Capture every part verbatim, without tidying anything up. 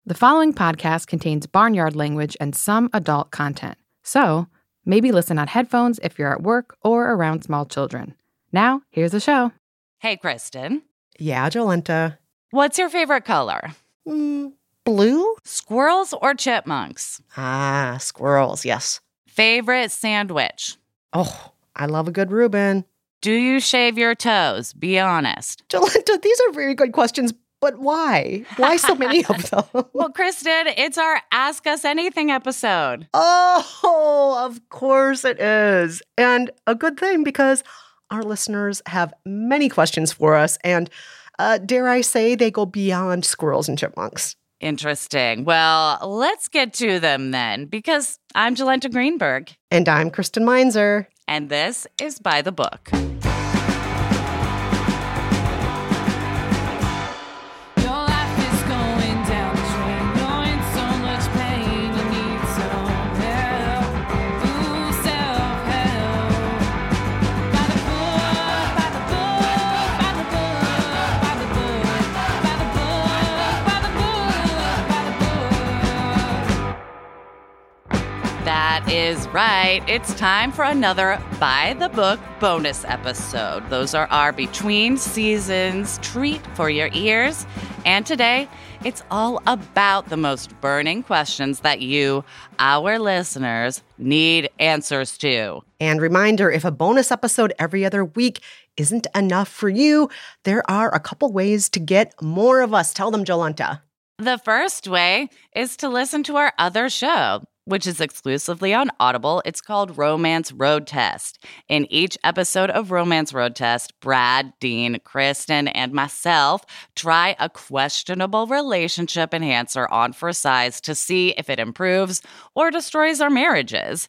The following podcast contains barnyard language and some adult content. So, maybe listen on headphones if you're at work or around small children. Now, here's the show. Hey, Kristen. Yeah, Jolenta. What's your favorite color? Mm, blue? Squirrels or chipmunks? Ah, squirrels, yes. Favorite sandwich? Oh, I love a good Reuben. Do you shave your toes? Be honest. Jolenta, these are very good questions, but why? Why so many of them? Well, Kristen, it's our Ask Us Anything episode. Oh, of course it is. And a good thing because our listeners have many questions for us. And uh, dare I say, they go beyond squirrels and chipmunks. Interesting. Well, let's get to them then, because I'm Jolenta Greenberg. And I'm Kristen Meinzer. And this is By the Book. That is right. It's time for another By the Book bonus episode. Those are our between seasons treat for your ears. And today, it's all about the most burning questions that you, our listeners, need answers to. And reminder, if a bonus episode every other week isn't enough for you, there are a couple ways to get more of us. Tell them, Jolenta. The first way is to listen to our other show, which is exclusively on Audible. It's called Romance Road Test. In each episode of Romance Road Test, Brad, Dean, Kristen, and myself try a questionable relationship enhancer on for size to see if it improves or destroys our marriages.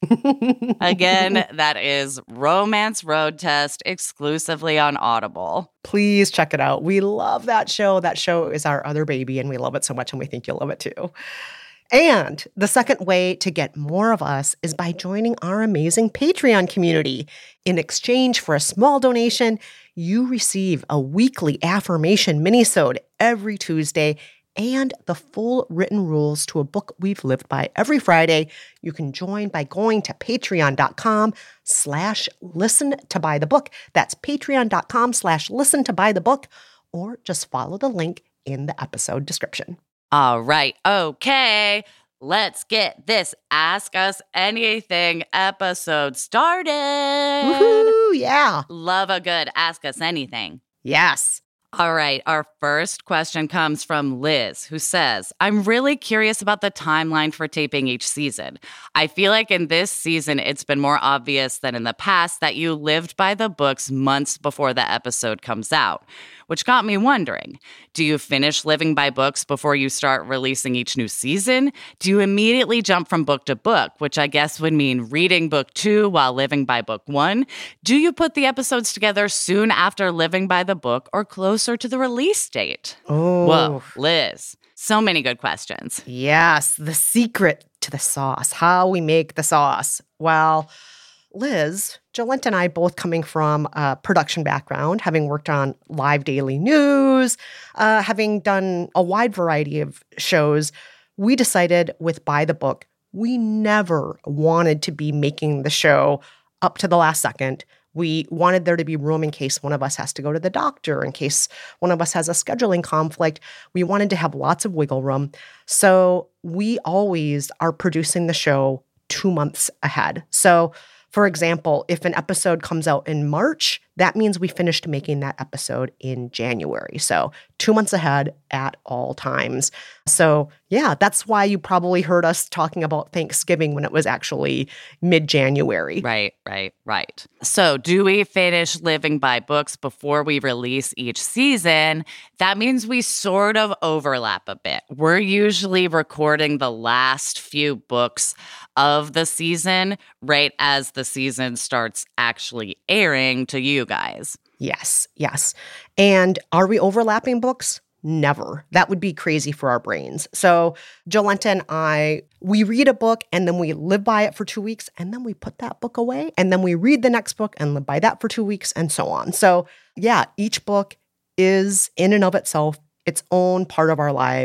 Again, that is Romance Road Test exclusively on Audible. Please check it out. We love that show. That show is our other baby, and we love it so much, and we think you'll love it too. And the second way to get more of us is by joining our amazing Patreon community. In exchange for a small donation, you receive a weekly affirmation minisode every Tuesday and the full written rules to a book we've lived by every Friday. You can join by going to patreon.com slash listen to buy the book. That's patreon.com slash listen to buy the book, or just follow the link in the episode description. All right, okay, let's get this Ask Us Anything episode started. Woohoo, yeah. Love a good Ask Us Anything. Yes. All right, our first question comes from Liz, who says, I'm really curious about the timeline for taping each season. I feel like in this season, it's been more obvious than in the past that you lived by the books months before the episode comes out, which got me wondering, do you finish living by books before you start releasing each new season? Do you immediately jump from book to book, which I guess would mean reading book two while living by book one? Do you put the episodes together soon after living by the book or closer to the release date? Oh. Whoa, Liz, so many good questions. Yes, the secret to the sauce, how we make the sauce. Well, Liz, Jolenta and I both coming from a production background, having worked on live daily news, uh, having done a wide variety of shows, we decided with By the Book, we never wanted to be making the show up to the last second. We wanted there to be room in case one of us has to go to the doctor, in case one of us has a scheduling conflict. We wanted to have lots of wiggle room. So we always are producing the show two months ahead. So for example, if an episode comes out in March, that means we finished making that episode in January. So two months ahead at all times. So yeah, that's why you probably heard us talking about Thanksgiving when it was actually mid-January. Right, right, right. So do we finish living by books before we release each season? That means we sort of overlap a bit. We're usually recording the last few books of the season right as the season starts actually airing to you guys. Yes, yes. And are we overlapping books? Never. That would be crazy for our brains. So Jolenta and I, we read a book and then we live by it for two weeks and then we put that book away and then we read the next book and live by that for two weeks and so on. So yeah, each book is in and of itself its own part of our lives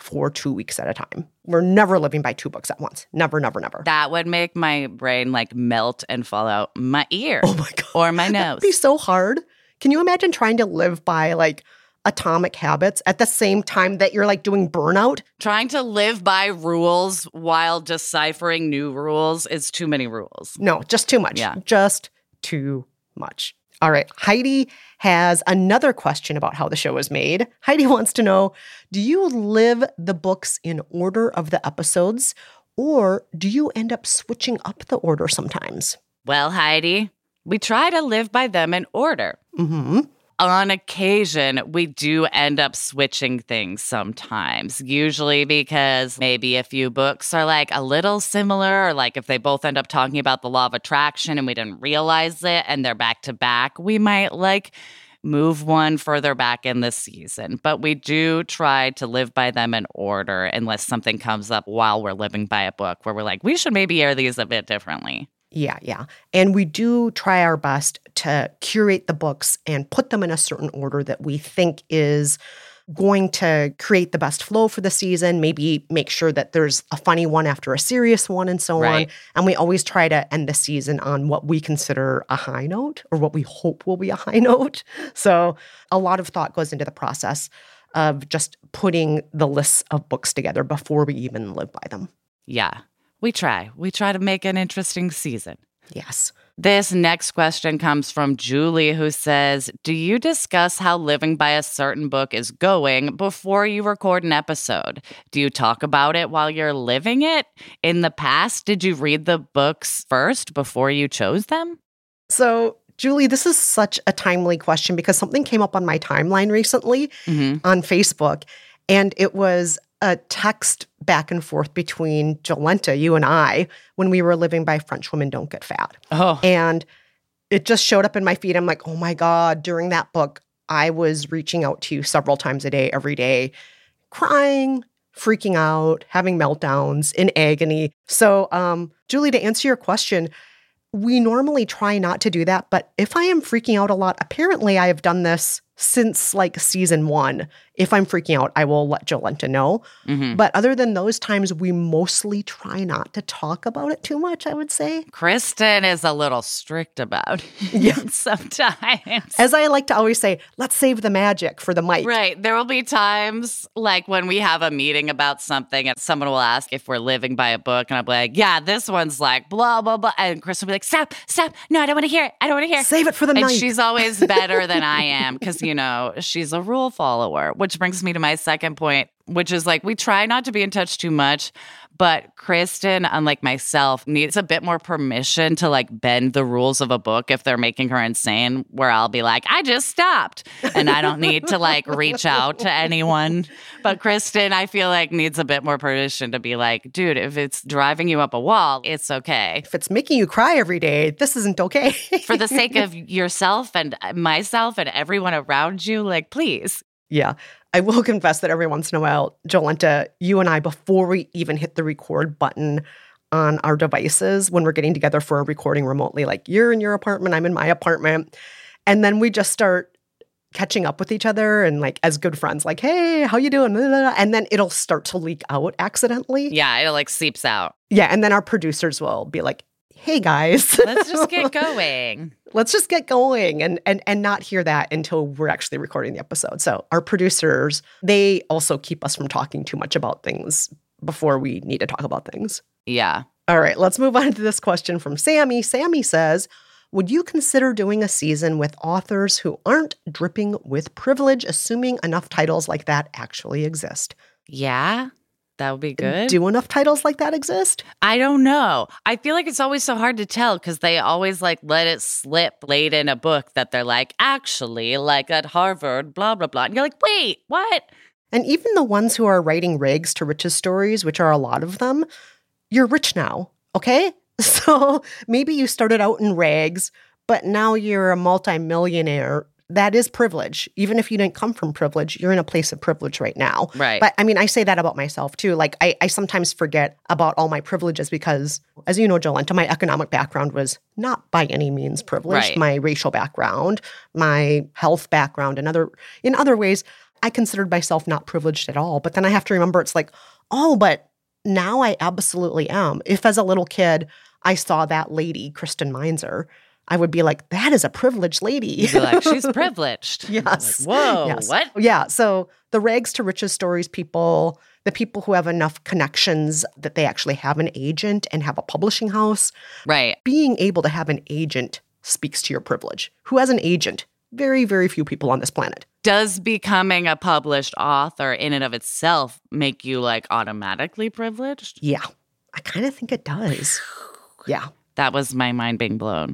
for two weeks at a time. We're never living by two books at once. Never, never, never. That would make my brain like melt and fall out my ear. Oh my God. Or my nose. That'd be so hard. Can you imagine trying to live by like Atomic Habits at the same time that you're like doing burnout? Trying to live by rules while deciphering new rules is too many rules. No, just too much. Yeah. Just too much. All right. Heidi has another question about how the show is made. Heidi wants to know, do you live the books in order of the episodes, or do you end up switching up the order sometimes? Well, Heidi, we try to live by them in order. Mm-hmm. On occasion, we do end up switching things sometimes, usually because maybe a few books are like a little similar, or like if they both end up talking about the law of attraction and we didn't realize it and they're back to back, we might like move one further back in the season. But we do try to live by them in order unless something comes up while we're living by a book where we're like, we should maybe air these a bit differently. Yeah, yeah. And we do try our best to curate the books and put them in a certain order that we think is going to create the best flow for the season, maybe make sure that there's a funny one after a serious one and so Right. on. And we always try to end the season on what we consider a high note or what we hope will be a high note. So a lot of thought goes into the process of just putting the lists of books together before we even live by them. Yeah, we try. We try to make an interesting season. Yes. This next question comes from Julie, who says, do you discuss how living by a certain book is going before you record an episode? Do you talk about it while you're living it? In the past, did you read the books first before you chose them? So, Julie, this is such a timely question because something came up on my timeline recently Mm-hmm. on Facebook, and it was a text back and forth between Jolenta, you and I, when we were living by French Women Don't Get Fat. Oh, And it just showed up in my feed. I'm like, oh my God, during that book, I was reaching out to you several times a day, every day, crying, freaking out, having meltdowns, in agony. So, um, Julie, to answer your question, we normally try not to do that. But if I am freaking out a lot, apparently I have done this since like season one. If I'm freaking out, I will let Jolenta know. mm-hmm. But other than those times, we mostly try not to talk about it too much, I would say. Kristen is a little strict about it Yeah. sometimes. As I like to always say, let's save the magic for the mic. Right. There will be times like when we have a meeting about something and someone will ask if we're living by a book and I'll be like, yeah, this one's like blah, blah, blah. And Kristen will be like, stop, stop. No, I don't want to hear it. I don't want to hear it. Save it for the And night. she's always better than I am because, you know, she's a rule follower, which brings me to my second point, which is like we try not to be in touch too much, but Kristen, unlike myself, needs a bit more permission to like bend the rules of a book if they're making her insane, where I'll be like, I just stopped and I don't need to like reach out to anyone. But Kristen, I feel like needs a bit more permission to be like, dude, if it's driving you up a wall, it's okay. If it's making you cry every day, this isn't okay. For the sake of yourself and myself and everyone around you, like, please. Yeah. I will confess that every once in a while, Jolenta, you and I, before we even hit the record button on our devices, when we're getting together for a recording remotely, like you're in your apartment, I'm in my apartment, and then we just start catching up with each other and like as good friends, like, hey, how you doing? And then it'll start to leak out accidentally. Yeah, it like seeps out. Yeah. And then our producers will be like, hey guys, Let's just get going. let's just get going and and and not hear that until we're actually recording the episode. So our producers, they also keep us from talking too much about things before we need to talk about things. Yeah. All right, let's move on to this question from Sammy. Sammy says, would you consider doing a season with authors who aren't dripping with privilege, assuming enough titles like that actually exist? Yeah, that would be good. Do enough titles like that exist? I don't know. I feel like it's always so hard to tell because they always like let it slip late in a book that they're like, actually, like at Harvard, blah, blah, blah. And you're like, wait, what? And even the ones who are writing rags to riches stories, which are a lot of them, you're rich now, okay? So maybe you started out in rags, but now you're a multimillionaire. That is privilege. Even if you didn't come from privilege, you're in a place of privilege right now. Right. But I mean, I say that about myself too. Like I, I sometimes forget about all my privileges because, as you know, Jolenta, my economic background was not by any means privileged. Right. My racial background, my health background, and other in other ways, I considered myself not privileged at all. But then I have to remember it's like, oh, but now I absolutely am. If as a little kid, I saw that lady, Kristen Meinzer, I would be like, that is a privileged lady. You'd be like, she's privileged. Yes. Like, whoa, yes. what? Yeah. So the rags to riches stories people, the people who have enough connections that they actually have an agent and have a publishing house. Right. Being able to have an agent speaks to your privilege. Who has an agent? Very, very few people on this planet. Does becoming a published author in and of itself make you like automatically privileged? Yeah. I kind of think it does. Yeah. That was my mind being blown.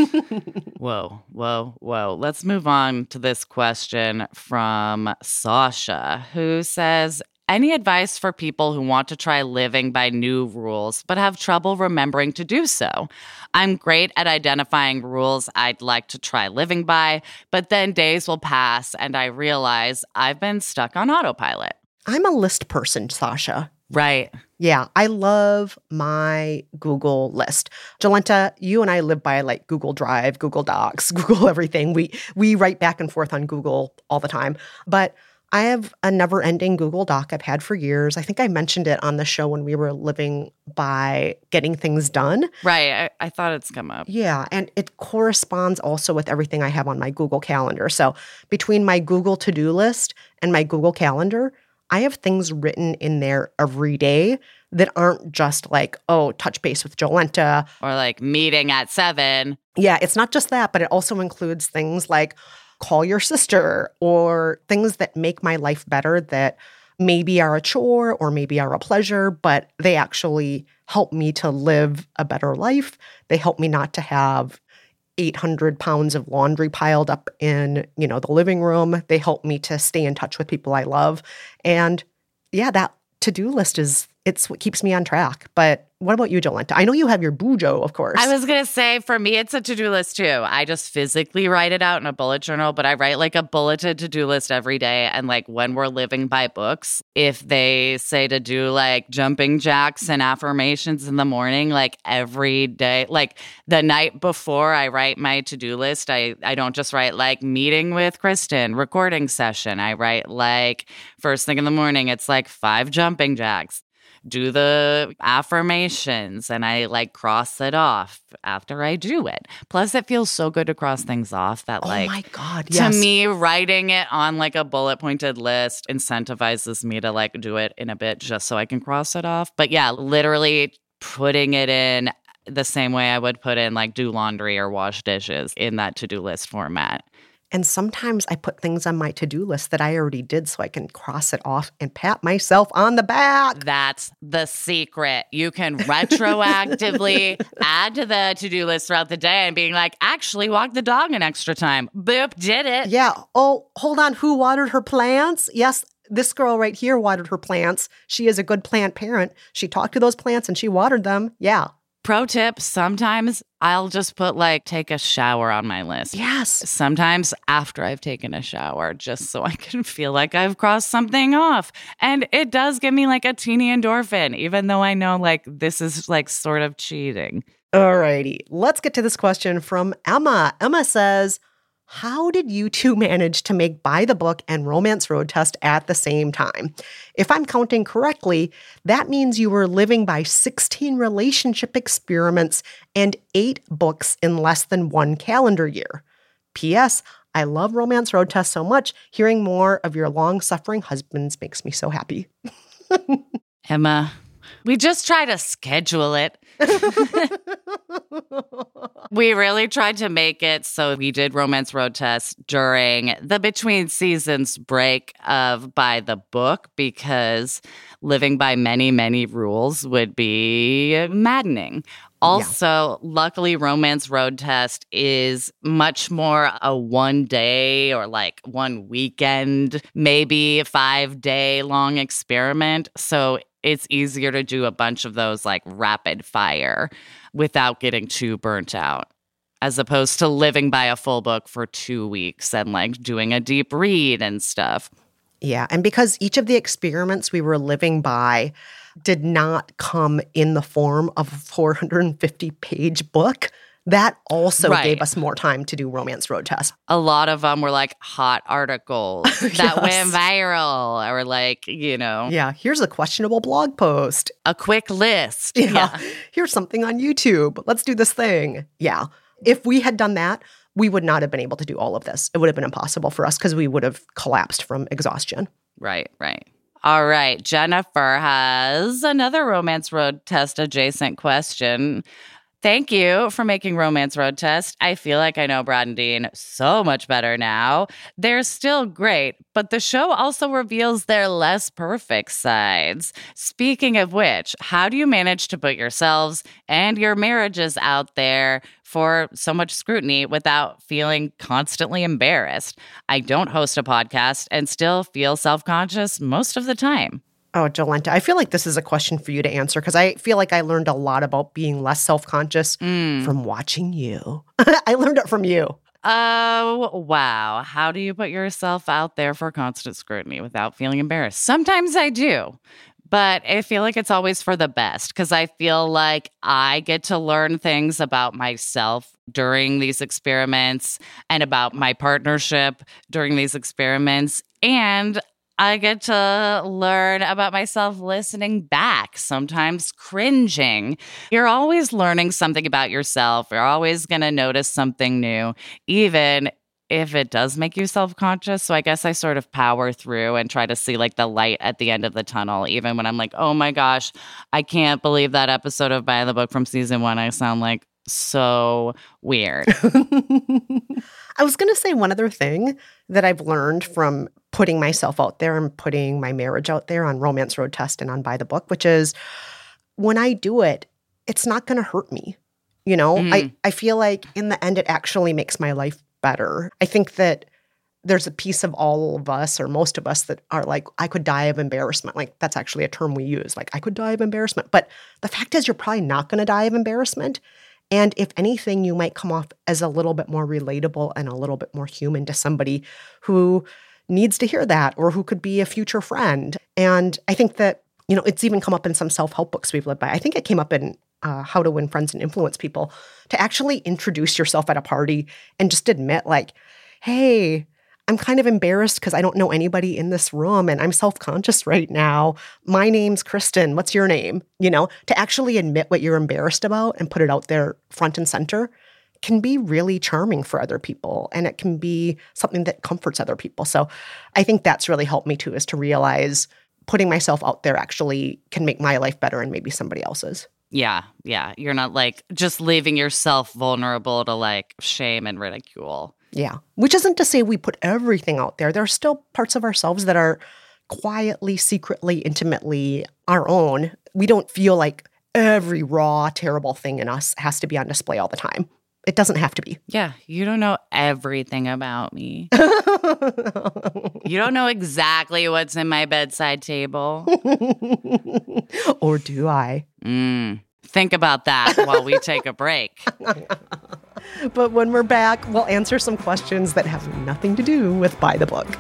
Whoa, whoa, whoa. Let's move on to this question from Sasha, who says, any advice for people who want to try living by new rules but have trouble remembering to do so? I'm great at identifying rules I'd like to try living by, but then days will pass and I realize I've been stuck on autopilot. I'm a list person, Sasha. Right. Yeah, I love my Google list. Jolenta, you and I live by like Google Drive, Google Docs, Google everything. We we write back and forth on Google all the time. But I have a never-ending Google Doc I've had for years. I think I mentioned it on the show when we were living by Getting Things Done. Right. I, I thought it's come up. Yeah, and it corresponds also with everything I have on my Google Calendar. So between my Google to-do list and my Google Calendar, I have things written in there every day that aren't just like, oh, touch base with Jolenta. Or like meeting at seven. Yeah, it's not just that, but it also includes things like call your sister or things that make my life better that maybe are a chore or maybe are a pleasure, but they actually help me to live a better life. They help me not to have eight hundred pounds of laundry piled up in, you know, the living room. They help me to stay in touch with people I love. And yeah, that to-do list is, it's what keeps me on track. But what about you, Jolenta? I know you have your Bujo, of course. I was going to say, for me, it's a to-do list too. I just physically write it out in a bullet journal, but I write like a bulleted to-do list every day. And like when we're living by books, if they say to do like jumping jacks and affirmations in the morning, like every day, like the night before I write my to-do list, I, I don't just write like meeting with Kristen, recording session. I write like first thing in the morning, it's like five jumping jacks. Do the affirmations and I like cross it off after I do it. Plus, it feels so good to cross things off that like, oh my God, yes. To me, writing it on like a bullet pointed list incentivizes me to like do it in a bit just so I can cross it off. But yeah, literally putting it in the same way I would put in like do laundry or wash dishes in that to-do list format. And sometimes I put things on my to-do list that I already did so I can cross it off and pat myself on the back. That's the secret. You can retroactively add to the to-do list throughout the day and being like, actually walk the dog an extra time. Boop, did it. Yeah. Oh, hold on. Who watered her plants? Yes, this girl right here watered her plants. She is a good plant parent. She talked to those plants and she watered them. Yeah. Pro tip, sometimes I'll just put like take a shower on my list. Yes. Sometimes after I've taken a shower, just so I can feel like I've crossed something off. And it does give me like a teeny endorphin, even though I know like this is like sort of cheating. All righty. Let's get to this question from Emma. Emma says, how did you two manage to make By the Book and Romance Road Test at the same time? If I'm counting correctly, that means you were living by sixteen relationship experiments and eight books in less than one calendar year. P S. I love Romance Road Test so much. Hearing more of your long-suffering husbands makes me so happy. Emma, we just try to schedule it. We really tried to make it so we did Romance Road Test during the between seasons break of By the Book because living by many, many rules would be maddening. Also, yeah. Luckily, Romance Road Test is much more a one day or like one weekend, maybe five day long experiment. So it's easier to do a bunch of those like rapid fire without getting too burnt out, as opposed to living by a full book for two weeks and like doing a deep read and stuff. Yeah. And because each of the experiments we were living by did not come in the form of a four hundred fifty page book, That also Right. gave us more time to do Romance Road Test. A lot of them were like hot articles that Yes. went viral, or like, you know, Yeah, here's a questionable blog post. a quick list. Yeah. Yeah. Here's something on YouTube. Let's do this thing. Yeah. If we had done that, we would not have been able to do all of this. It would have been impossible for us because we would have collapsed from exhaustion. Right, right. All right. Jennifer has another Romance Road Test adjacent question. Thank you for making Romance Road Test. I feel like I know Brad and Dean so much better now. They're still great, but the show also reveals their less perfect sides. Speaking of which, how do you manage to put yourselves and your marriages out there for so much scrutiny without feeling constantly embarrassed? I don't host a podcast and still feel self-conscious most of the time. Oh, Jolenta, I feel like this is a question for you to answer because I feel like I learned a lot about being less self-conscious Mm. from watching you. I learned it from you. Oh, wow. How do you put yourself out there for constant scrutiny without feeling embarrassed? Sometimes I do, but I feel like it's always for the best because I feel like I get to learn things about myself during these experiments and about my partnership during these experiments. And I get to learn about myself listening back, sometimes cringing. You're always learning something about yourself. You're always going to notice something new, even if it does make you self-conscious. So I guess I sort of power through and try to see like the light at the end of the tunnel, even when I'm like, oh my gosh, I can't believe that episode of By the Book from season one. I sound like so weird. I was going to say one other thing that I've learned from putting myself out there and putting my marriage out there on Romance Road Test and on By the Book, which is when I do it, it's not going to hurt me. You know, Mm. I, I feel like in the end, it actually makes my life better. I think that there's a piece of all of us or most of us that are like, I could die of embarrassment. Like that's actually a term we use. Like I could die of embarrassment. But the fact is you're probably not going to die of embarrassment. And if anything, you might come off as a little bit more relatable and a little bit more human to somebody who needs to hear that or who could be a future friend. And I think that, you know, it's even come up in some self-help books we've lived by. I think it came up in uh, How to Win Friends and Influence People to actually introduce yourself at a party and just admit like, hey, I'm kind of embarrassed because I don't know anybody in this room and I'm self-conscious right now. My name's Kristen. What's your name? You know, to actually admit what you're embarrassed about and put it out there front and center can be really charming for other people. And it can be something that comforts other people. So I think that's really helped me too, is to realize putting myself out there actually can make my life better and maybe somebody else's. Yeah, yeah. You're not like just leaving yourself vulnerable to like shame and ridicule. Yeah. Which isn't to say we put everything out there. There are still parts of ourselves that are quietly, secretly, intimately our own. We don't feel like every raw, terrible thing in us has to be on display all the time. It doesn't have to be. Yeah, you don't know everything about me. You don't know exactly what's in my bedside table. Or do I? Mm. Think about that while we take a break. But when we're back, we'll answer some questions that have nothing to do with By the Book.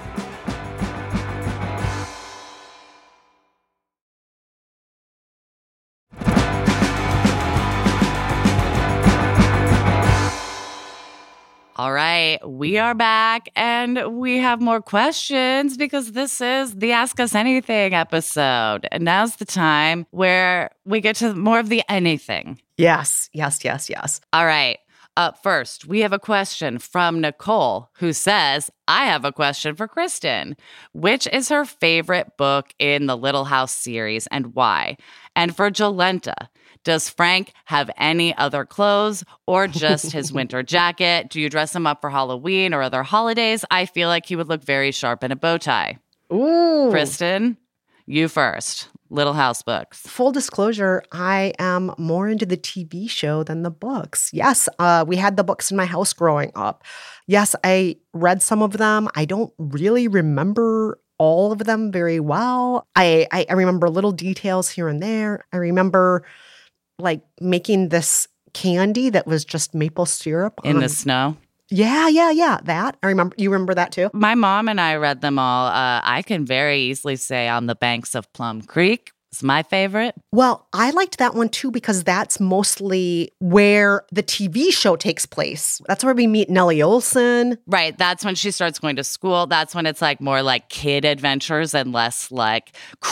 All right, we are back and we have more questions because this is the Ask Us Anything episode. And now's the time where we get to more of the anything. Yes, yes, yes, yes. All right. Up first, we have a question from Nicole who says, I have a question for Kristen. Which is her favorite book in the Little House series and why? And for Jolenta, does Frank have any other clothes or just his winter jacket? Do you dress him up for Halloween or other holidays? I feel like he would look very sharp in a bow tie. Ooh. Kristen, you first. Little House books. Full disclosure, I am more into the T V show than the books. Yes, uh, we had the books in my house growing up. Yes, I read some of them. I don't really remember all of them very well. I, I, I remember little details here and there. I remember like making this candy that was just maple syrup. In on, the snow. Yeah, yeah, yeah. That. I remember. You remember that too? My mom and I read them all. Uh, I can very easily say on the banks of Plum Creek. is my favorite. Well, I liked that one too because that's mostly where the T V show takes place. That's where we meet Nellie Oleson. Right. That's when she starts going to school. That's when it's like more like kid adventures and less like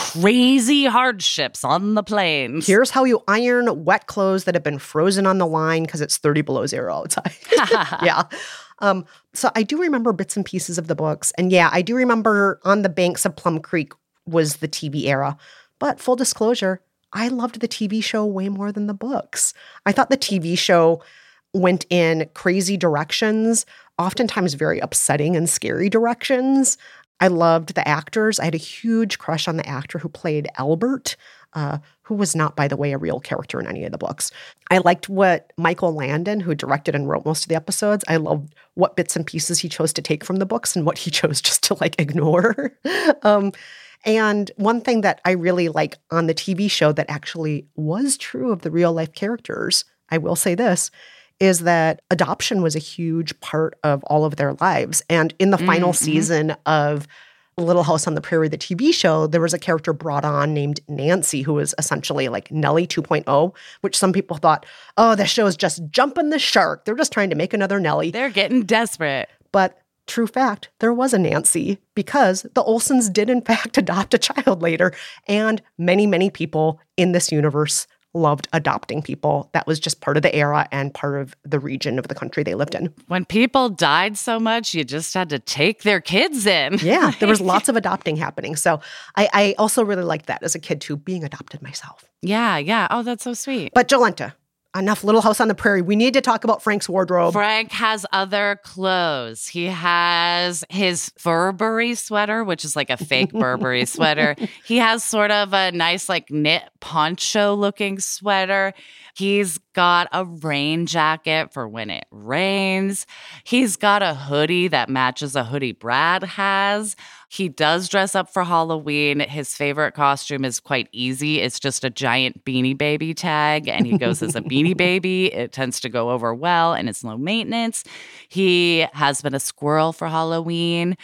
crazy hardships on the plains. Here's how you iron wet clothes that have been frozen on the line because it's thirty below zero outside. Yeah. Um, so I do remember bits and pieces of the books. And yeah, I do remember On the Banks of Plum Creek was the T V era. But full disclosure, I loved the T V show way more than the books. I thought the T V show went in crazy directions, oftentimes very upsetting and scary directions. I loved the actors. I had a huge crush on the actor who played Albert, uh, who was not, by the way, a real character in any of the books. I liked what Michael Landon, who directed and wrote most of the episodes, I loved what bits and pieces he chose to take from the books and what he chose just to, like, ignore. um, and one thing that I really like on the T V show that actually was true of the real-life characters, I will say this, is that adoption was a huge part of all of their lives. And in the final mm-hmm. season of Little House on the Prairie, the T V show, there was a character brought on named Nancy, who was essentially like Nellie two point oh, which some people thought, oh, this show is just jumping the shark. They're just trying to make another Nellie. They're getting desperate. But true fact, there was a Nancy because the Olsons did, in fact, adopt a child later. And many, many people in this universe loved adopting people. That was just part of the era and part of the region of the country they lived in. When people died so much, you just had to take their kids in. Yeah, there was lots of adopting happening. So I, I also really liked that as a kid too, being adopted myself. Yeah, yeah. Oh, that's so sweet. But Jolenta, enough Little House on the Prairie. We need to talk about Frank's wardrobe. Frank has other clothes. He has his Burberry sweater, which is like a fake Burberry sweater. He has sort of a nice like knit poncho-looking sweater. He's got a rain jacket for when it rains. He's got a hoodie that matches a hoodie Brad has. He does dress up for Halloween. His favorite costume is quite easy. It's just a giant Beanie Baby tag, and he goes as a Beanie Baby. It tends to go over well, and it's low maintenance. He has been a squirrel for Halloween.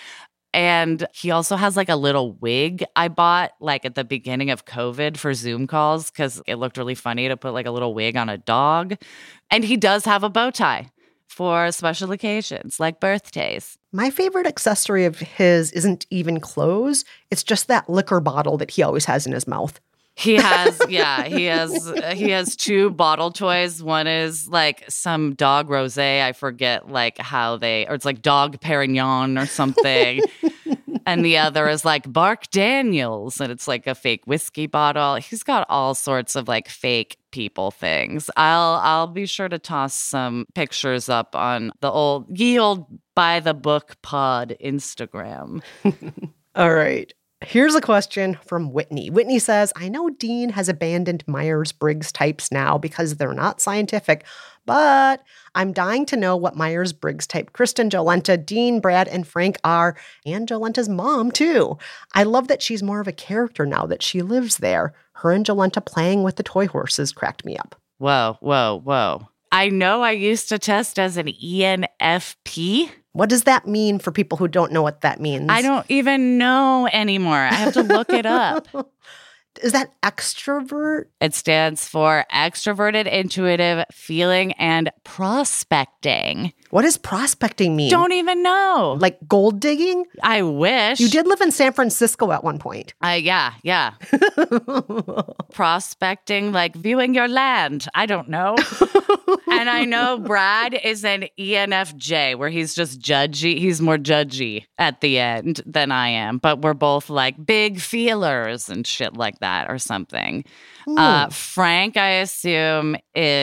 And he also has like a little wig I bought like at the beginning of COVID for Zoom calls because it looked really funny to put like a little wig on a dog. And he does have a bow tie for special occasions like birthdays. My favorite accessory of his isn't even clothes. It's just that liquor bottle that he always has in his mouth. He has, yeah, he has he has two bottle toys. One is like some dog rosé. I forget like how they, or it's like dog Perignon or something. And the other is like Bark Daniels, and it's like a fake whiskey bottle. He's got all sorts of like fake people things. I'll I'll be sure to toss some pictures up on the old ye old By the Book Pod Instagram. All right. Here's a question from Whitney. Whitney says, I know Dean has abandoned Myers-Briggs types now because they're not scientific, but I'm dying to know what Myers-Briggs type Kristen, Jolenta, Dean, Brad, and Frank are, and Jolenta's mom, too. I love that she's more of a character now that she lives there. Her and Jolenta playing with the toy horses cracked me up. Whoa, whoa, whoa. I know I used to test as an E N F P. What does that mean for people who don't know what that means? I don't even know anymore. I have to look it up. Is that extrovert? It stands for extroverted, intuitive, feeling, and prospecting. What does prospecting mean? Don't even know. Like gold digging? I wish. You did live in San Francisco at one point. Uh, yeah, yeah. Prospecting, like viewing your land. I don't know. And I know Brad is an E N F J, where he's just judgy. He's more judgy at the end than I am. But we're both like big feelers and shit like that or something. Uh, Frank, I assume,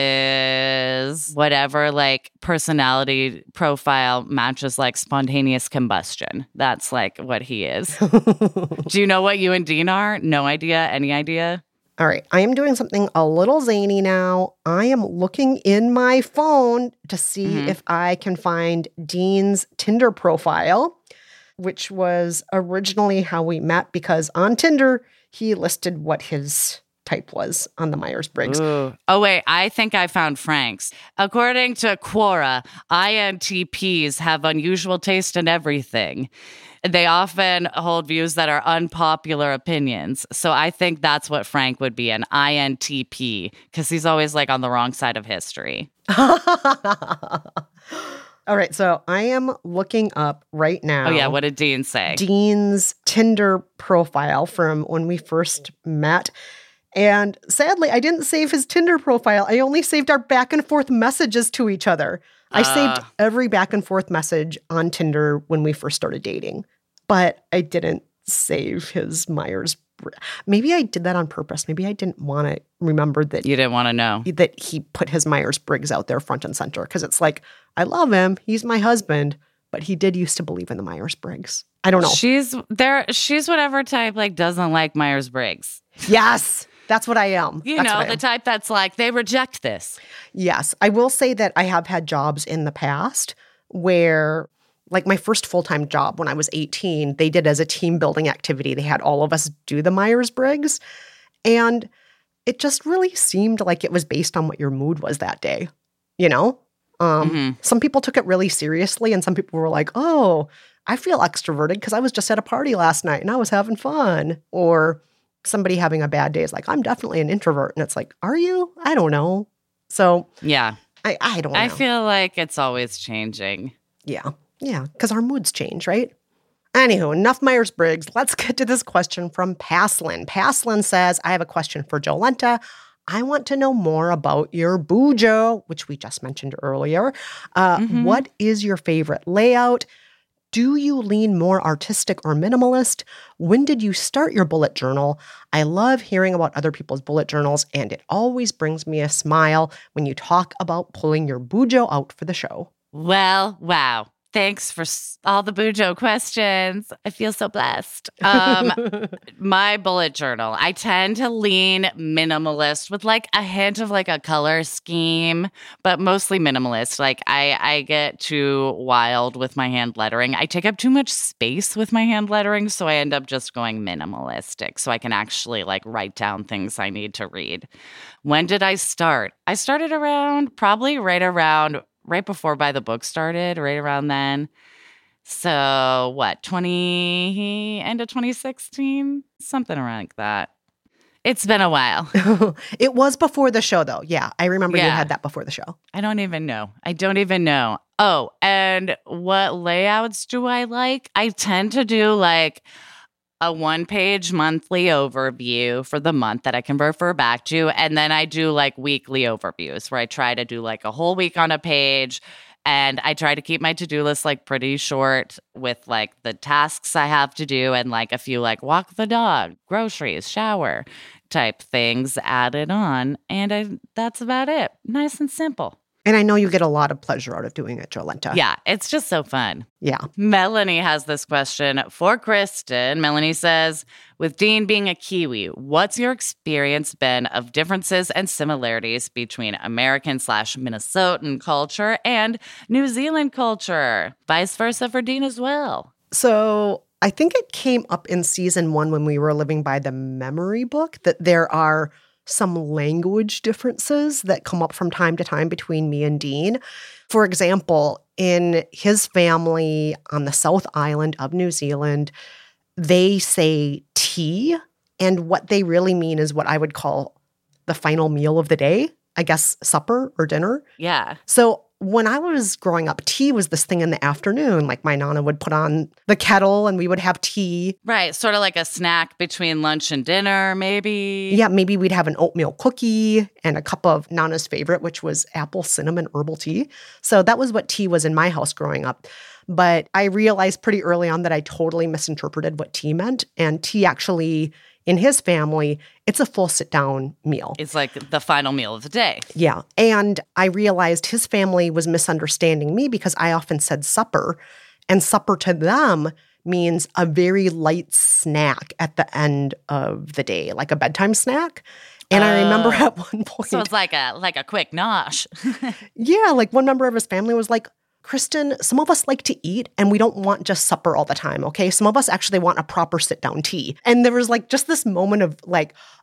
is whatever like personality profile matches like spontaneous combustion. That's like what he is. Do you know what you and Dean are? No idea? Any idea? All right. I am doing something a little zany now. I am looking in my phone to see mm-hmm. if I can find Dean's Tinder profile, which was originally how we met because on Tinder, he listed what his type was on the Myers-Briggs. Ooh. Oh, wait, I think I found Frank's. According to Quora, I N T Ps have unusual taste in everything. They often hold views that are unpopular opinions. So I think that's what Frank would be, an I N T P, because he's always like on the wrong side of history. All right, so I am looking up right now. Oh, yeah, what did Dean say? Dean's Tinder profile from when we first met. And sadly, I didn't save his Tinder profile. I only saved our back and forth messages to each other. I uh. saved every back and forth message on Tinder when we first started dating, but I didn't save his Myers. Maybe I did that on purpose. Maybe I didn't want to remember that. You didn't want to know. That he put his Myers-Briggs out there front and center. Because it's like, I love him. He's my husband. But he did used to believe in the Myers-Briggs. I don't know. She's there. She's whatever type like doesn't like Myers-Briggs. Yes. That's what I am. You that's know, the am. type that's like, they reject this. Yes. I will say that I have had jobs in the past where, like my first full-time job when I was eighteen, they did as a team building activity. They had all of us do the Myers-Briggs. And it just really seemed like it was based on what your mood was that day, you know? Um, mm-hmm. Some people took it really seriously and some people were like, oh, I feel extroverted because I was just at a party last night and I was having fun. Or somebody having a bad day is like, I'm definitely an introvert. And it's like, are you? I don't know. So yeah, I, I don't know. I feel like it's always changing. Yeah. Yeah. Because our moods change, right? Anywho, enough Myers-Briggs. Let's get to this question from Paslin. Paslin says, I have a question for Jolenta. I want to know more about your bujo, which we just mentioned earlier. Uh, mm-hmm. What is your favorite layout? Do you lean more artistic or minimalist? When did you start your bullet journal? I love hearing about other people's bullet journals, and it always brings me a smile when you talk about pulling your bujo out for the show. Well, wow. Thanks for all the bujo questions. I feel so blessed. Um, my bullet journal, I tend to lean minimalist with like a hint of like a color scheme, but mostly minimalist. Like I, I get too wild with my hand lettering. I take up too much space with my hand lettering, so I end up just going minimalistic so I can actually like write down things I need to read. When did I start? I started around, probably right around right before By the Book started, right around then. So what, twenty, end of twenty sixteen? Something around like that. It's been a while. It was before the show, though. Yeah, I remember yeah. you had that before the show. I don't even know. I don't even know. Oh, and what layouts do I like? I tend to do like a one-page monthly overview for the month that I can refer back to. And then I do like weekly overviews where I try to do like a whole week on a page. And I try to keep my to-do list like pretty short with like the tasks I have to do and like a few like walk the dog, groceries, shower type things added on. And I, that's about it. Nice and simple. And I know you get a lot of pleasure out of doing it, Jolenta. Yeah, it's just so fun. Yeah. Melanie has this question for Kristen. Melanie says, with Dean being a Kiwi, what's your experience been of differences and similarities between American slash Minnesotan culture and New Zealand culture? Vice versa for Dean as well. So I think it came up in season one when we were living by the memory book that there are some language differences that come up from time to time between me and Dean. For example, in his family on the South Island of New Zealand, they say tea, and what they really mean is what I would call the final meal of the day, I guess supper or dinner. Yeah. So when I was growing up, tea was this thing in the afternoon. Like my Nana would put on the kettle and we would have tea. Right. Sort of like a snack between lunch and dinner, maybe. Yeah, maybe we'd have an oatmeal cookie and a cup of Nana's favorite, which was apple cinnamon herbal tea. So that was what tea was in my house growing up. But I realized pretty early on that I totally misinterpreted what tea meant. And tea actually, in his family, it's a full sit-down meal. It's like the final meal of the day. Yeah. And I realized his family was misunderstanding me because I often said supper. And supper to them means a very light snack at the end of the day, like a bedtime snack. And uh, I remember at one point— So it's like a like a quick nosh. Yeah, like one member of his family was like, Kristen, some of us like to eat and we don't want just supper all the time, okay? Some of us actually want a proper sit-down tea. And there was like just this moment of like,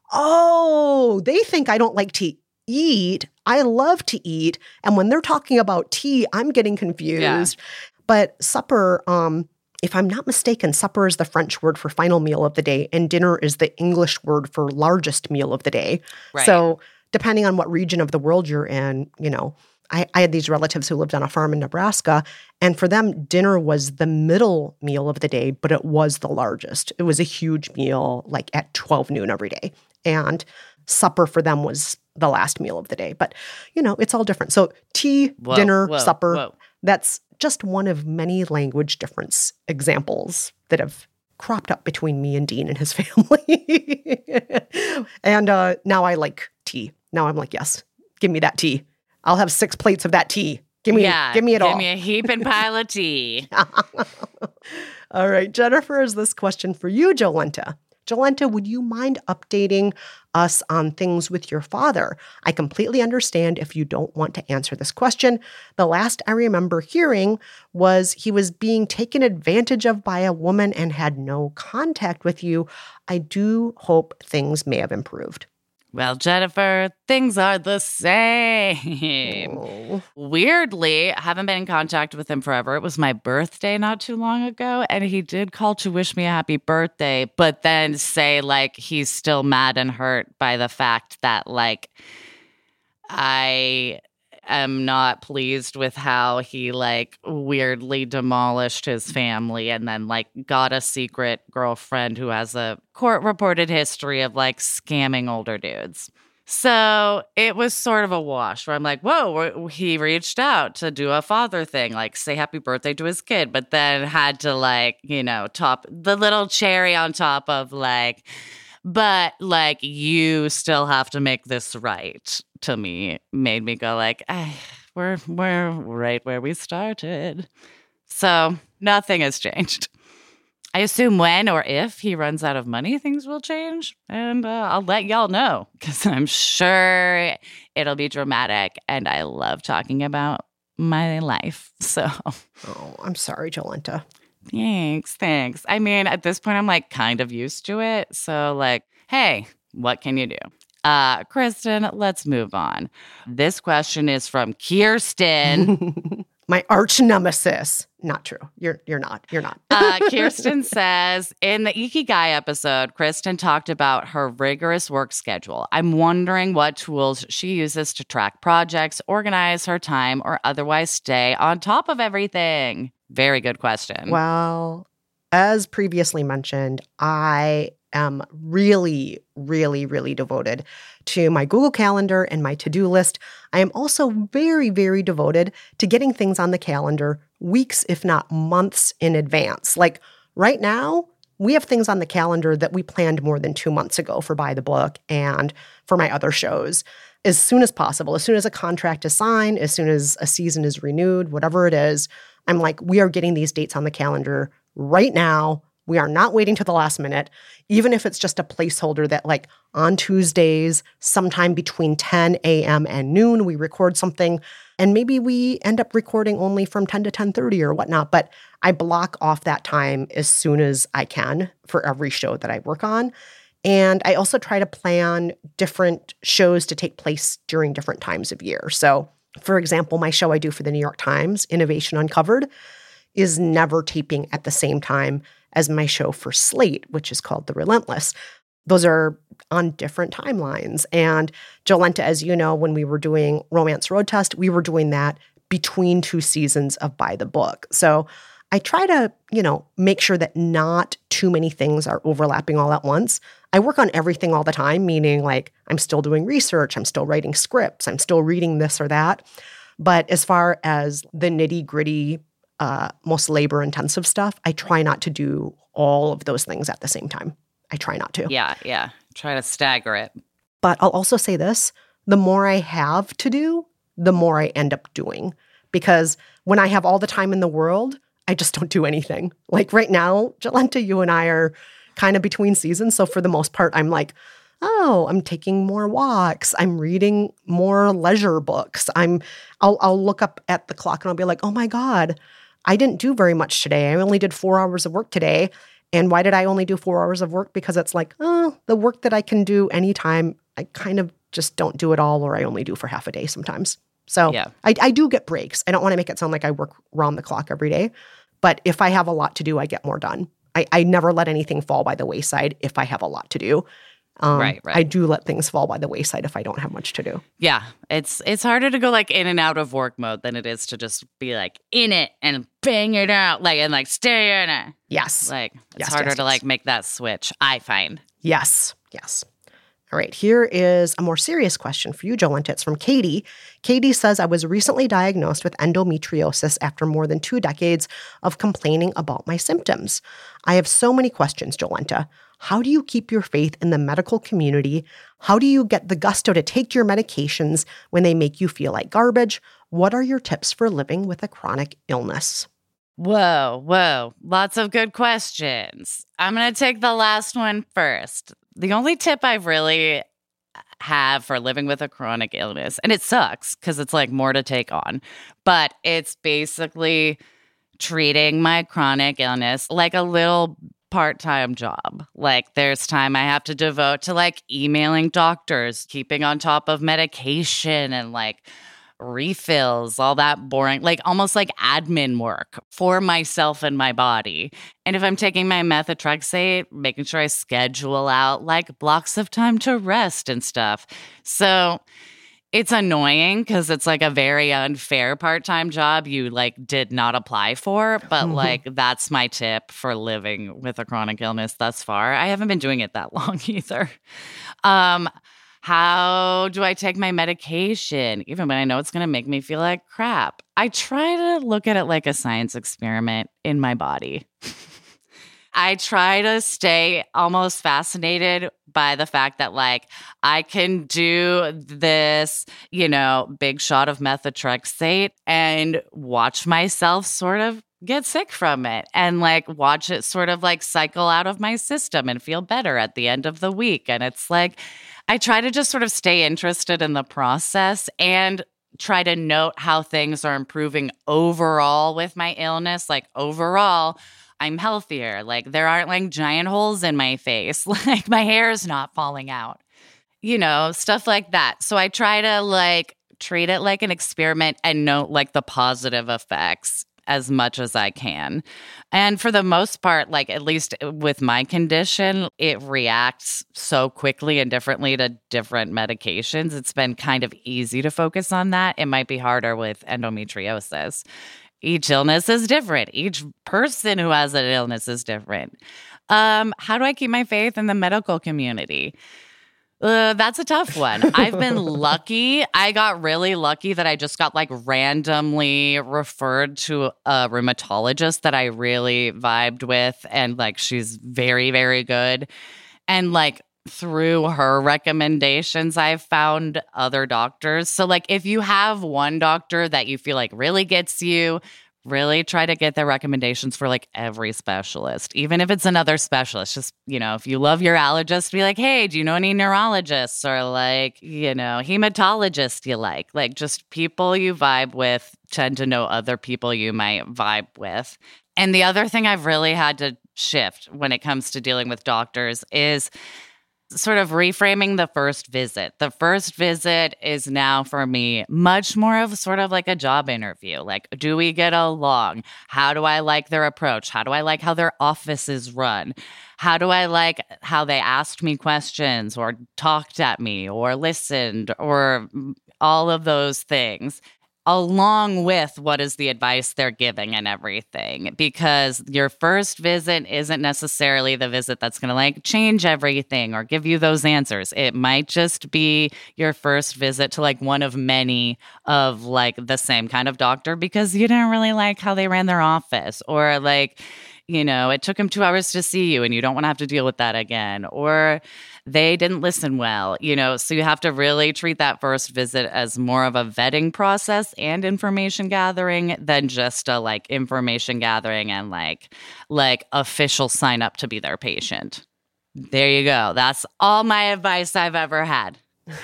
oh, they think I don't like to eat. I love to eat. And when they're talking about tea, I'm getting confused. Yeah. But supper, um, if I'm not mistaken, supper is the French word for final meal of the day, and dinner is the English word for largest meal of the day. Right. So depending on what region of the world you're in, you know, I, I had these relatives who lived on a farm in Nebraska, and for them, dinner was the middle meal of the day, but it was the largest. It was a huge meal, like at twelve noon every day. And supper for them was the last meal of the day. But, you know, it's all different. So tea, whoa, dinner, whoa, supper, whoa. That's just one of many language difference examples that have cropped up between me and Dean and his family. And uh, now I like tea. Now I'm like, yes, give me that tea. I'll have six plates of that tea. Give me, yeah, give me it give all. Give me a heaping pile of tea. All right, Jennifer, is this question for you, Jolenta? Jolenta, would you mind updating us on things with your father? I completely understand if you don't want to answer this question. The last I remember hearing was he was being taken advantage of by a woman and had no contact with you. I do hope things may have improved. Well, Jennifer, things are the same. Oh. Weirdly, I haven't been in contact with him forever. It was my birthday not too long ago, and he did call to wish me a happy birthday, but then say, like, he's still mad and hurt by the fact that, like, I am not pleased with how he, like, weirdly demolished his family and then, like, got a secret girlfriend who has a court-reported history of, like, scamming older dudes. So it was sort of a wash where I'm like, whoa, he reached out to do a father thing, like say happy birthday to his kid, but then had to, like, you know, top the little cherry on top of, like, but, like, you still have to make this right to me, made me go like, eh, we're, we're right where we started. So nothing has changed. I assume when or if he runs out of money, things will change. And uh, I'll let y'all know because I'm sure it'll be dramatic. And I love talking about my life. So, oh, I'm sorry, Jolenta. Thanks, thanks. I mean, at this point, I'm like kind of used to it. So, like, hey, what can you do? Uh, Kristen, let's move on. This question is from Kirsten. My arch nemesis. Not true. You're you're not. You're not. uh, Kirsten says, in the Ikigai episode, Kristen talked about her rigorous work schedule. I'm wondering what tools she uses to track projects, organize her time, or otherwise stay on top of everything. Very good question. Well, as previously mentioned, I am really, really, really devoted to my Google Calendar and my to-do list. I am also very, very devoted to getting things on the calendar weeks, if not months in advance. Like right now, we have things on the calendar that we planned more than two months ago for By the Book and for my other shows. As soon as possible, as soon as a contract is signed, as soon as a season is renewed, whatever it is, I'm like, we are getting these dates on the calendar right now. We are not waiting to the last minute, even if it's just a placeholder that, like, on Tuesdays, sometime between ten a.m. and noon, we record something, and maybe we end up recording only from ten to ten thirty or whatnot, but I block off that time as soon as I can for every show that I work on. And I also try to plan different shows to take place during different times of year. So, for example, my show I do for the New York Times, Innovation Uncovered, is never taping at the same time as my show for Slate, which is called The Relentless. Those are on different timelines. And Jolenta, as you know, when we were doing Romance Road Test, we were doing that between two seasons of By the Book. So I try to, you know, make sure that not too many things are overlapping all at once. I work on everything all the time, meaning, like, I'm still doing research, I'm still writing scripts, I'm still reading this or that. But as far as the nitty-gritty, Uh, most labor-intensive stuff, I try not to do all of those things at the same time. I try not to. Yeah, yeah. Try to stagger it. But I'll also say this, the more I have to do, the more I end up doing. Because when I have all the time in the world, I just don't do anything. Like right now, Jolenta, you and I are kind of between seasons. So for the most part, I'm like, oh, I'm taking more walks. I'm reading more leisure books. I'm, I'll, I'll look up at the clock and I'll be like, oh my God, I didn't do very much today. I only did four hours of work today. And why did I only do four hours of work? Because it's like, oh, the work that I can do anytime, I kind of just don't do it all, or I only do for half a day sometimes. So Yeah. I, I do get breaks. I don't want to make it sound like I work round the clock every day. But if I have a lot to do, I get more done. I, I never let anything fall by the wayside if I have a lot to do. Um, Right, right. I do let things fall by the wayside if I don't have much to do. Yeah, it's it's harder to go like in and out of work mode than it is to just be like in it and bang it out, like and like stay in it. Yes. Like it's Yes, harder yes, to yes. like make that switch, I find. Yes. Yes. All right, here is a more serious question for you, Jolenta. It's from Katie. Katie says, I was recently diagnosed with endometriosis after more than two decades of complaining about my symptoms. I have so many questions, Jolenta. How do you keep your faith in the medical community? How do you get the gusto to take your medications when they make you feel like garbage? What are your tips for living with a chronic illness? Whoa, whoa. Lots of good questions. I'm going to take the last one first. The only tip I really have for living with a chronic illness, and it sucks because it's like more to take on, but it's basically treating my chronic illness like a little part-time job. Like there's time I have to devote to like emailing doctors, keeping on top of medication and like refills, all that boring, like almost like admin work for myself and my body. And if I'm taking my methotrexate, making sure I schedule out like blocks of time to rest and stuff. So it's annoying because it's like a very unfair part-time job you like did not apply for, but like that's my tip for living with a chronic illness thus far. I haven't been doing it that long either. Um, How do I take my medication, even when I know it's going to make me feel like crap? I try to look at it like a science experiment in my body. I try to stay almost fascinated by the fact that, like, I can do this, you know, big shot of methotrexate and watch myself sort of get sick from it and like watch it sort of like cycle out of my system and feel better at the end of the week. And it's like, I try to just sort of stay interested in the process and try to note how things are improving overall with my illness. Like overall, I'm healthier. Like there aren't like giant holes in my face. Like my hair is not falling out, you know, stuff like that. So I try to like treat it like an experiment and note like the positive effects as much as I can. And for the most part, like at least with my condition, it reacts so quickly and differently to different medications. It's been kind of easy to focus on that. It might be harder with endometriosis. Each illness is different. Each person who has an illness is different. Um, how do I keep my faith in the medical community? Uh, that's a tough one. I've been lucky. I got really lucky that I just got like randomly referred to a rheumatologist that I really vibed with. And like, she's very, very good. And like, through her recommendations, I've found other doctors. So like, if you have one doctor that you feel like really gets you, really try to get their recommendations for like every specialist, even if it's another specialist. Just, you know, if you love your allergist, be like, hey, do you know any neurologists or like, you know, hematologists you like? Like just people you vibe with tend to know other people you might vibe with. And the other thing I've really had to shift when it comes to dealing with doctors is sort of reframing the first visit. The first visit is now for me much more of sort of like a job interview. Like, do we get along? How do I like their approach? How do I like how their office is run? How do I like how they asked me questions or talked at me or listened or all of those things, along with what is the advice they're giving and everything. Because your first visit isn't necessarily the visit that's going to like change everything or give you those answers. It might just be your first visit to like one of many of like the same kind of doctor because you didn't really like how they ran their office, or like, you know, it took them two hours to see you and you don't want to have to deal with that again, or they didn't listen well, you know, so you have to really treat that first visit as more of a vetting process and information gathering than just a like information gathering and like, like official sign up to be their patient. There you go. That's all my advice I've ever had.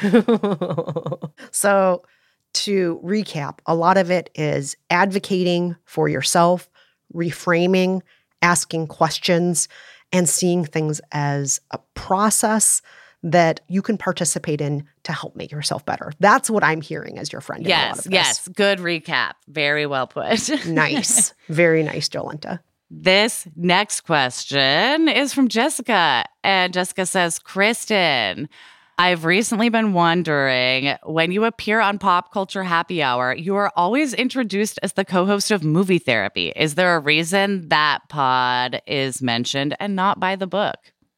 So to recap, a lot of it is advocating for yourself, reframing, asking questions, and seeing things as a process that you can participate in to help make yourself better. That's what I'm hearing as your friend. Yes, in a lot of this. yes. Good recap. Very well put. Nice. Very nice, Jolenta. This next question is from Jessica. And Jessica says, Kristen, I've recently been wondering, when you appear on Pop Culture Happy Hour, you are always introduced as the co-host of Movie Therapy. Is there a reason that pod is mentioned and not by the book?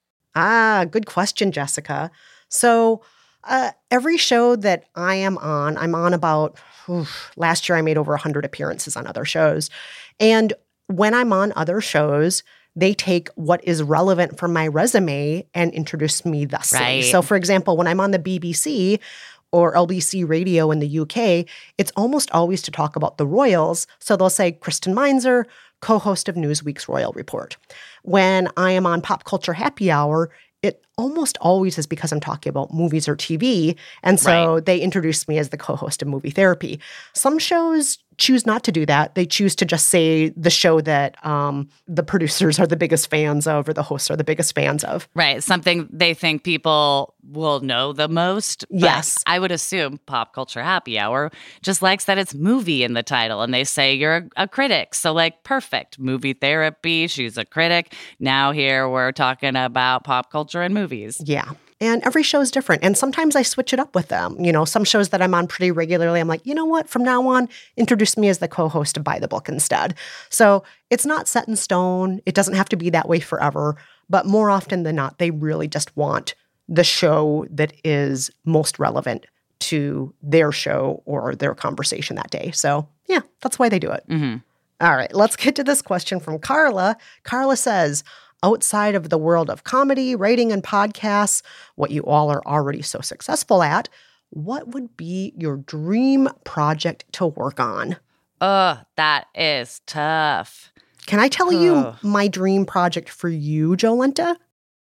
Ah, good question, Jessica. So uh, every show that I am on, I'm on about, oof, last year I made over one hundred appearances on other shows. And when I'm on other shows, they take what is relevant from my resume and introduce me thusly. Right. So for example, when I'm on the B B C or L B C radio in the U K, it's almost always to talk about the royals. So they'll say, Kristen Meinzer, co-host of Newsweek's Royal Report. When I am on Pop Culture Happy Hour, it almost always is because I'm talking about movies or T V. And so Right. they introduced me as the co-host of Movie Therapy. Some shows choose not to do that. They choose to just say the show that um, the producers are the biggest fans of or the hosts are the biggest fans of. Right. Something they think people will know the most. But Yes. I would assume Pop Culture Happy Hour just likes that it's movie in the title. And they say you're a, a critic. So, like, perfect. Movie Therapy. She's a critic. Now here we're talking about pop culture and movies. Yeah. And every show is different. And sometimes I switch it up with them. You know, some shows that I'm on pretty regularly, I'm like, you know what? From now on, introduce me as the co-host of By the Book instead. So it's not set in stone. It doesn't have to be that way forever. But more often than not, they really just want the show that is most relevant to their show or their conversation that day. So yeah, that's why they do it. Mm-hmm. All right, let's get to this question from Carla. Carla says, outside of the world of comedy, writing, and podcasts, what you all are already so successful at, what would be your dream project to work on? Oh, that is tough. Can I tell you Ugh. my dream project for you, Jolenta?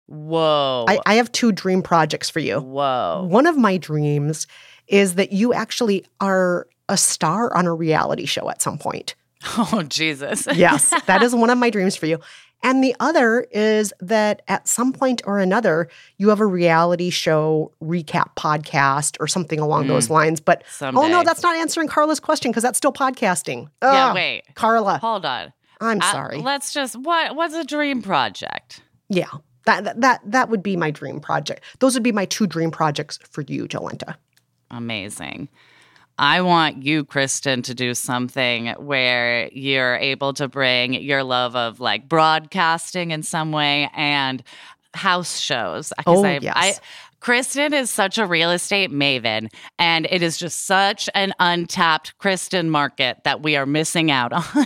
Whoa. I, I have two dream projects for you. Whoa. One of my dreams is that you actually are a star on a reality show at some point. Oh, Jesus. Yes, that is one of my dreams for you. And the other is that at some point or another, you have a reality show recap podcast or something along Mm. those lines. But Someday. oh no, that's not answering Carla's question because that's still podcasting. Yeah, Ugh, wait. Carla, Hold on. I'm Uh, sorry. let's just, what? what's a dream project? yeah, that, that that that would be my dream project. Those would be my two dream projects for you, Jolenta. Amazing. I want you, Kristen, to do something where you're able to bring your love of like broadcasting in some way and house shows. 'Cause Oh, I, yes. I, Kristen is such a real estate maven, and it is just such an untapped Kristen market that we are missing out on,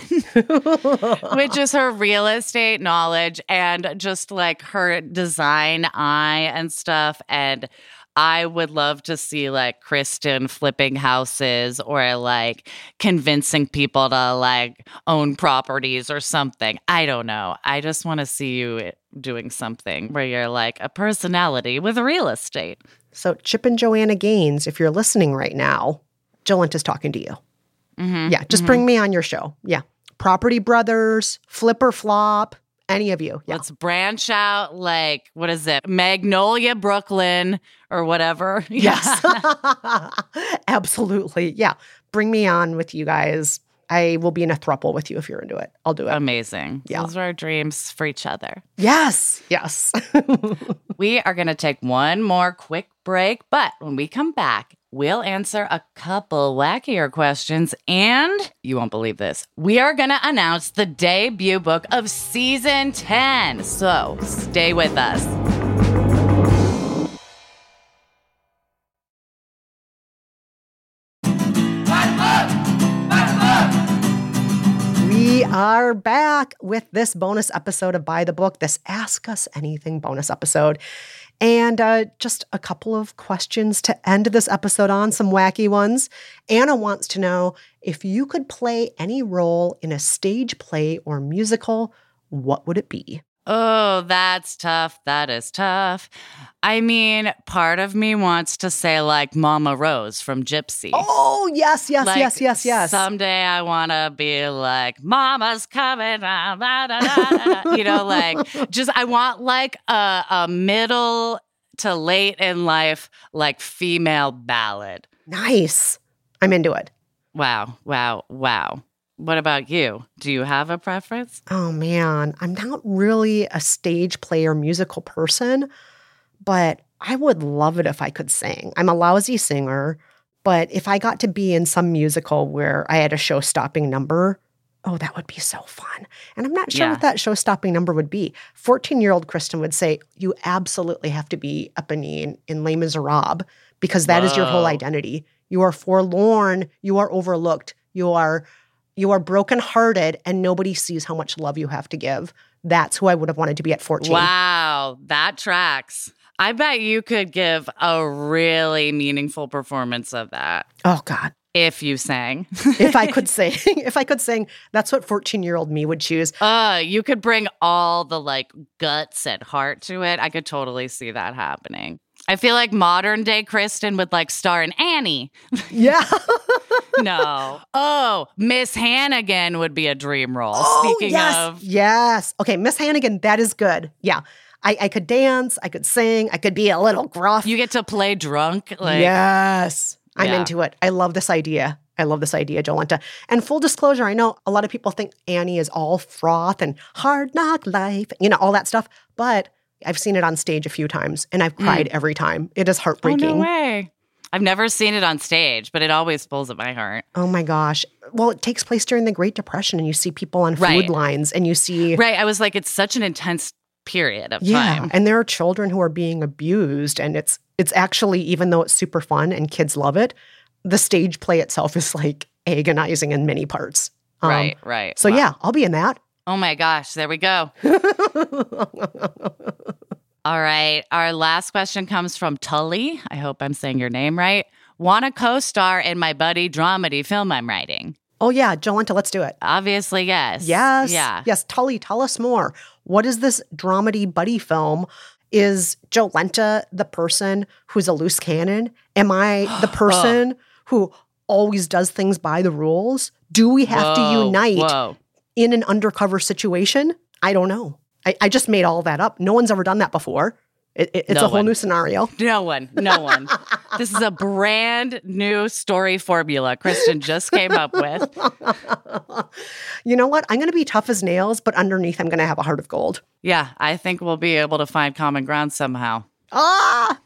which is her real estate knowledge and just like her design eye and stuff. And I would love to see like Kristen flipping houses or like convincing people to like own properties or something. I don't know. I just want to see you doing something where you're like a personality with real estate. So Chip and Joanna Gaines, if you're listening right now, Jolenta's talking to you. Mm-hmm. Yeah, just bring me on your show. Yeah. Property Brothers, Flip or Flop, any of you. Yeah. Let's branch out like, what is it? Magnolia, Brooklyn, or whatever. Yes. Absolutely. Yeah. Bring me on with you guys. I will be in a throuple with you if you're into it. I'll do it. Amazing. Yeah. Those are our dreams for each other. Yes. Yes. We are going to take one more quick break, but when we come back, we'll answer a couple wackier questions, and you won't believe this, we are going to announce the debut book of season ten. So stay with us. We are back with this bonus episode of By the Book, this Ask Us Anything bonus episode. And uh, just a couple of questions to end this episode on, some wacky ones. Anna wants to know, if you could play any role in a stage play or musical, what would it be? Oh, that's tough. That is tough. I mean, part of me wants to say like Mama Rose from Gypsy. Oh, yes, yes, Like, yes, yes, yes. Someday I want to be like, Mama's coming. Da, da, da, da, da. You know, like, just I want like a, a middle to late in life, like female ballad. Nice. I'm into it. Wow, wow, wow. What about you? Do you have a preference? Oh, man. I'm not really a stage play or musical person, but I would love it if I could sing. I'm a lousy singer, but if I got to be in some musical where I had a show-stopping number, oh, that would be so fun. And I'm not sure Yeah. what that show-stopping number would be. fourteen-year-old Kristen would say, you absolutely have to be Eponine in Les Miserables because that is your whole Whoa. identity. You are forlorn. You are overlooked. You are... You are brokenhearted and nobody sees how much love you have to give. That's who I would have wanted to be at fourteen. Wow, that tracks. I bet you could give a really meaningful performance of that Oh, God. if you sang. If I could sing, if I could sing, that's what fourteen-year-old me would choose. Uh, you could bring all the like guts and heart to it. I could totally see that happening. I feel like modern day Kristen would like star in Annie. Yeah. No. Oh, Miss Hannigan would be a dream role. Oh, Speaking yes. of, Yes. Okay, Miss Hannigan, that is good. Yeah. I, I could dance. I could sing. I could be a little gruff. you get to play drunk. Like, yes. I'm Yeah. into it. I love this idea. I love this idea, Jolenta. And full disclosure, I know a lot of people think Annie is all froth and hard knock life, you know, all that stuff. But I've seen it on stage a few times and I've cried every time. It is oh, heartbreaking. no way. I've never seen it on stage, but it always pulls at my heart. Oh my gosh. Well, it takes place during the Great Depression and you see people on Right. food lines and you see. Right. I was like, it's such an intense period of Yeah. time. And there are children who are being abused. And it's it's actually, even though it's super fun and kids love it, the stage play itself is like agonizing in many parts. Um, right, right. So Wow. yeah, I'll be in that. Oh my gosh, there we go. All right. Our last question comes from Tully. I hope I'm saying your name right. Want to co-star in my buddy dramedy film I'm writing? Oh yeah, Jolenta, let's do it. Obviously, yes. Yes. Yeah. Yes. Tully, tell us more. What is this dramedy buddy film? Is Jolenta the person who's a loose cannon? Am I the person who always does things by the rules? Do we have Whoa, to unite Whoa. in an undercover situation? I don't know. I, I just made all that up. No one's ever done that before. It, it, it's No a whole one. new scenario. No one. No one. This is a brand new story formula Kristen just came up with. You know what? I'm going to be tough as nails, but underneath I'm going to have a heart of gold. Yeah, I think we'll be able to find common ground somehow. Ah!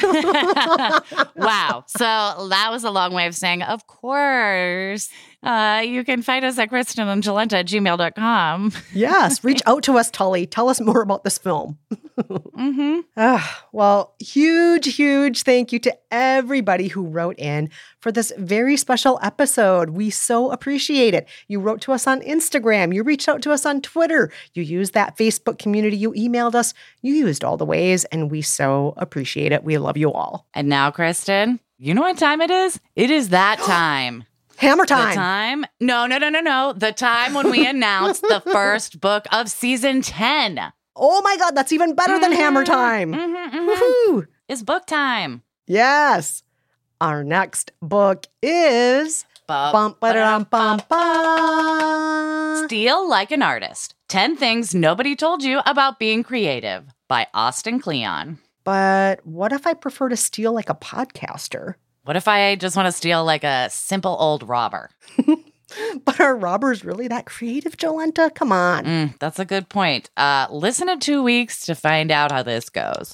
Wow. So that was a long way of saying, of course. Uh, you can find us at Kristen and Jolenta at gmail dot com. Yes. Reach out to us, Tully. Tell us more about this film. Mm-hmm. Ah, well, huge, huge thank you to everybody who wrote in for this very special episode. We so appreciate it. You wrote to us on Instagram. You reached out to us on Twitter. You used that Facebook community. You emailed us. You used all the ways, and we so appreciate it. We love you all. And now, Kristen, you know what time it is? It is that time. Hammer The time. time? No, no, no, no, no. The time when we announce the first book of season ten. Oh my God, that's even better than Hammer time. Mm-hmm, mm-hmm. Woohoo! It's book time. Yes. Our next book is bum ba bum bum. Steal Like an Artist. ten Things Nobody Told You About Being Creative by Austin Kleon. But what if I prefer to steal like a podcaster? What if I just want to steal like a simple old robber? But are robbers really that creative, Jolenta? Come on. Mm, that's a good point. Uh, listen in two weeks to find out how this goes.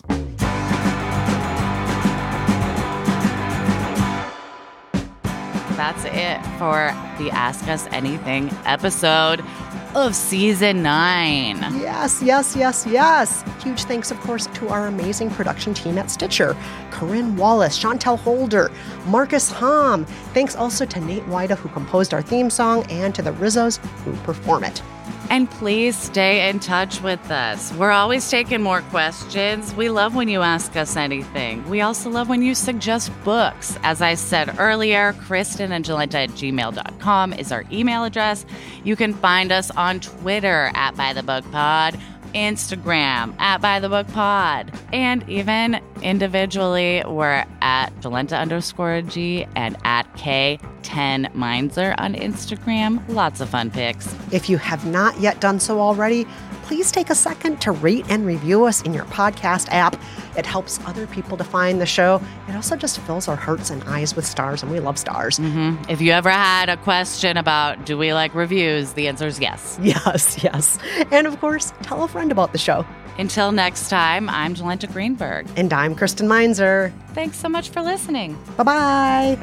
That's it for the Ask Us Anything episode of season nine. Yes, yes, yes, yes. Huge thanks, of course, to our amazing production team at Stitcher. Corinne Wallace, Chantel Holder, Marcus Hom. Thanks also to Nate Wida, who composed our theme song, and to the Rizzos, who perform it. And please stay in touch with us. We're always taking more questions. We love when you ask us anything. We also love when you suggest books. As I said earlier, Kristen and Jolenta at gmail dot com is our email address. You can find us on Twitter at By the Book Pod. Instagram at By the Book Pod. And even individually, we're at Jolenta underscore G and at K ten Meinzer on Instagram. Lots of fun pics. If you have not yet done so already, please take a second to rate and review us in your podcast app. It helps other people to find the show. It also just fills our hearts and eyes with stars, and we love stars. Mm-hmm. If you ever had a question about do we like reviews, the answer is yes. Yes, yes. And of course, tell a friend about the show. Until next time, I'm Jolenta Greenberg. And I'm Kristen Meinzer. Thanks so much for listening. Bye-bye.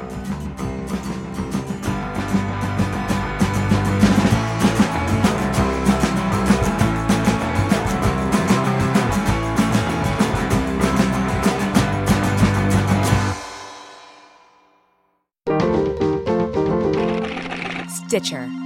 Stitcher.